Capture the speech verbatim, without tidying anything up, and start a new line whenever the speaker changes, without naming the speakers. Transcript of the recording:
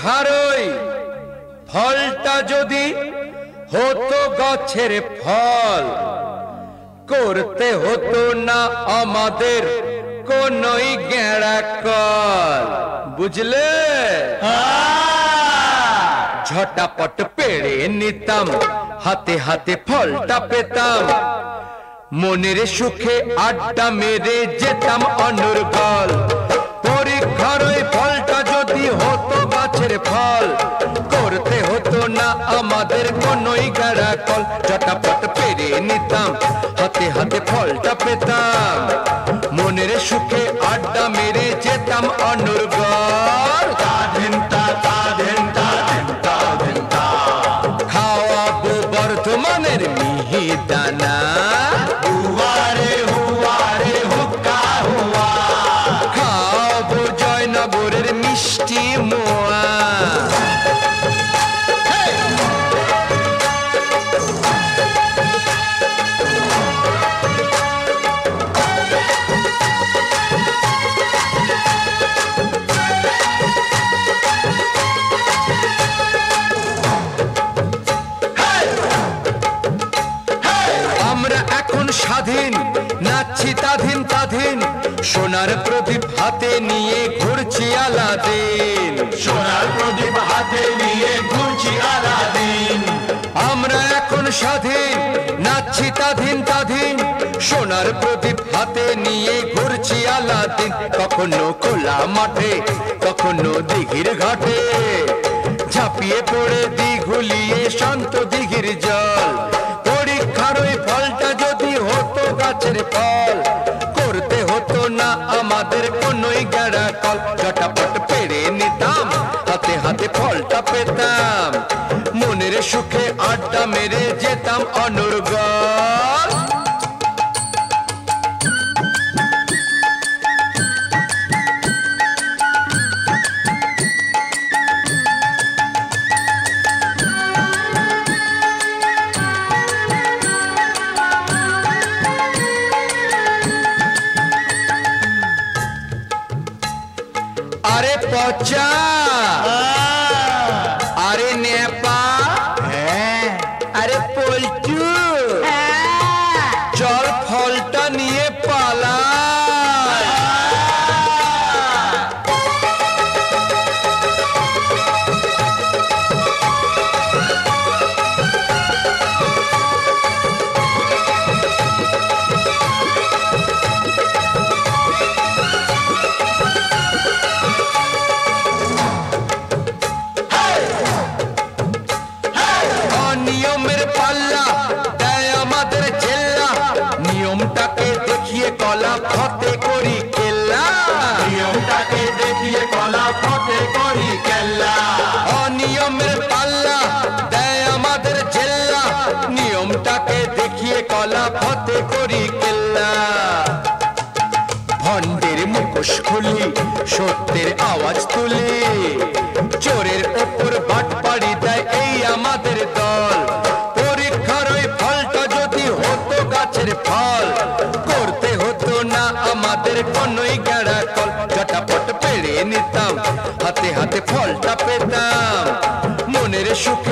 পরীক্ষারই ফলটা যদি হতো গাছের ফল, করতে হতো না আমাদের কোনই গেঁড়া কল। বুঝলে? ঝটাপট পেড়ে নিতাম, হাতে হাতে ফলটা পেতাম, মনের সুখে আড্ডা মেরে যেতাম অনর্গল। পরীক্ষার ওই ফলটা যদি হতো গাছের ফল, করতে হতো না আমাদের কোনই গেঁড়া কল। ঝটাপট পেড়ে নিতাম, হাতে হাতে ফলটা পেতাম, মনের সুখে আড্ডা মেরে যেতাম অনর্গল। খাওয়াবো বর্ধমানের মিহিদানা, খাওয়াবো জয়নগরের মিষ্টি মোয়া। স্বাধীন নাচছি তাধীন তাধীন, সোনার প্রদীপ হাতে নিয়ে ঘুরছি আলাদিন।
সোনার প্রদীপ হাতে নিয়ে ঘুরছি আলাদিন।
আমরা এখন স্বাধীন নাচছি তাধীন তাধীন, সোনার প্রদীপ হাতে নিয়ে ঘুরছি আলাদিন। কখনো খোলা মাঠে, কখনো দিঘির ঘাটে, ঝাঁপিয়ে পড়ে দিঘুলিয়ে শান্ত দিঘির জল। পরীক্ষার ওই ফলটা যদি হতো গাছের ফল, করতে হতো না আমাদের কোনই গেঁড়া কল। ঝটাপট পেড়ে নিতাম, হাতে হাতে ফলটা পেতাম, মনের সুখে আড্ডা মেরে যেতাম অনর্গল। আরে পচা, আরে নেপা, আরে পল্টু, চল ফলটা নিয়ে পালা। নিয়মের পাল্লা দেয় আমাদের জেল্লা, নিয়মটাকে দেখিয়ে কলা ফতে করি কেল্লা।
নিয়মটাকে দেখিয়ে কলা ফতে করি কেল্লা।
অনিয়মের পাল্লা দেয় আমাদের জেল্লা, নিয়মটাকে দেখিয়ে কলা ফতে করি কেল্লা। ভণ্ডের মুখোশ খুলি, সত্যের আওয়াজ তুলি, চোরের ওপর বাট পাড়ি দেয় এই আমাদের দল। পরীক্ষার ওই ফলটা যদি হতো গাছের ফল, করতে হতো না আমাদের কোনই গেঁড়া কল। ঝটাপট পেড়ে নিতাম, হাতে হাতে ফলটা পেতাম, মনের সুখে